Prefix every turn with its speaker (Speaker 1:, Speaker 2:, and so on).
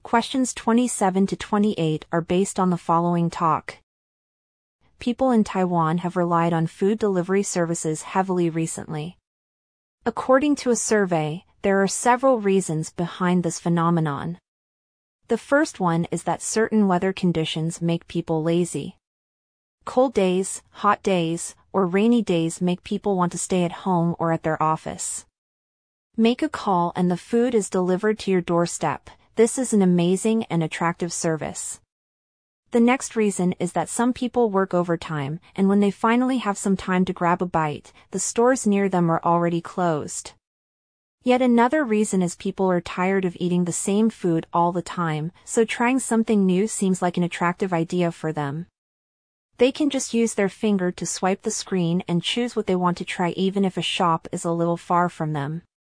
Speaker 1: Questions 27 to 28 are based on the following talk. People in Taiwan have relied on food delivery services heavily recently. According to a survey, there are several reasons behind this phenomenon. The first one is that certain weather conditions make people lazy. Cold days, hot days, or rainy days make people want to stay at home or at their office. Make a call and the food is delivered to your doorstep. This is an amazing and attractive service. The next reason is that some people work overtime, and when they finally have some time to grab a bite, the stores near them are already closed. Yet another reason is people are tired of eating the same food all the time, so trying something new seems like an attractive idea for them. They can just use their finger to swipe the screen and choose what they want to try even if a shop is a little far from them.